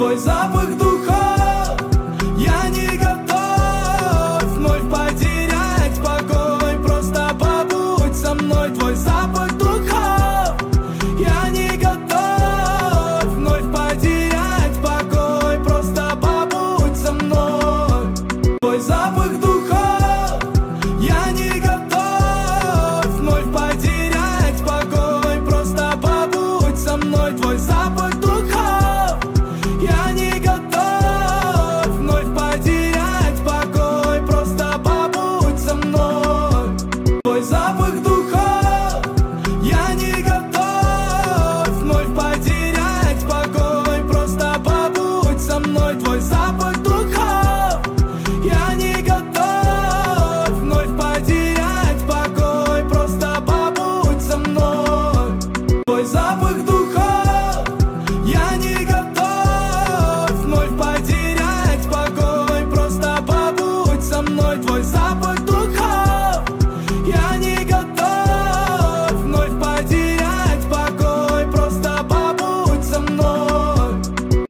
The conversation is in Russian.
Твой запах духов, я не готов вновь потерять покой. Просто побудь со мной. Твой запах духов, я не готов вновь потерять покой. Просто побудь со мной. Твой запах